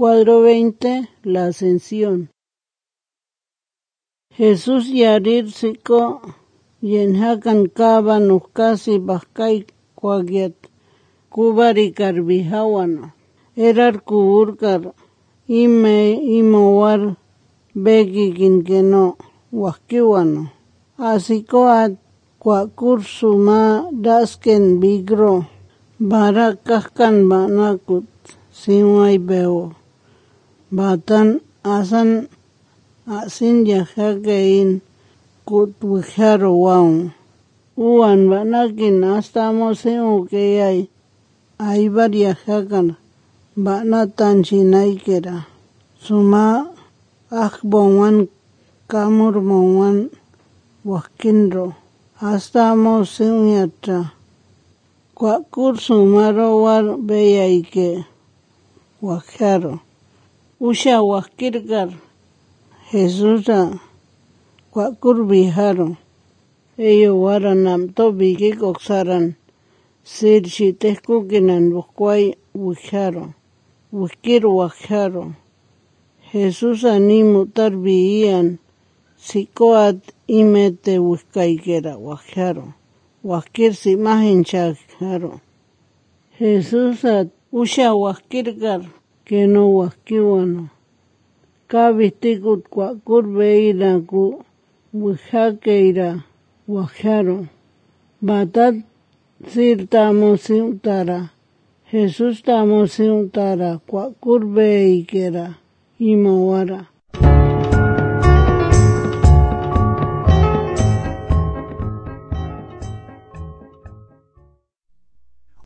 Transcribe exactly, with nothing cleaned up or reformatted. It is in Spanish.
Cuadro veinte. La Ascensión. Jesús yarir siko yenhakan kaba nuskasi baskay kwagyat kubari karbihawano. Erar kuburkar ime imowar begi kinkeno waskiwano. Asiko at kwakur suma dasken bigro barakahkan banakut siway beo. Batan asan asin yajakein kut wujaro waun. Uan banakin astamo siu que hay. Hay varias yajakan banatan chinaikera. Suma akbonwan kamur monwan waskinro. Astamo siu yatra. Kwakur sumaro war beyaike wajaro. Usha waskirkar Jesusa kwakur biharo. Ello waranam to bigi koksaran sirchi tehkukinan bukway wujaro. Wujkir wajaro. Jesusa ni mutar biian sikoat imete wujkaykera wajaro. Wajkir simahin chajaro. Jesusa usha waskirkar que no waskiwano. Kabistikut kwakur beira ku wujakeira wajaro. Batat sirtamo siutara. Jesús tamo siutara kwakur beikera imawara.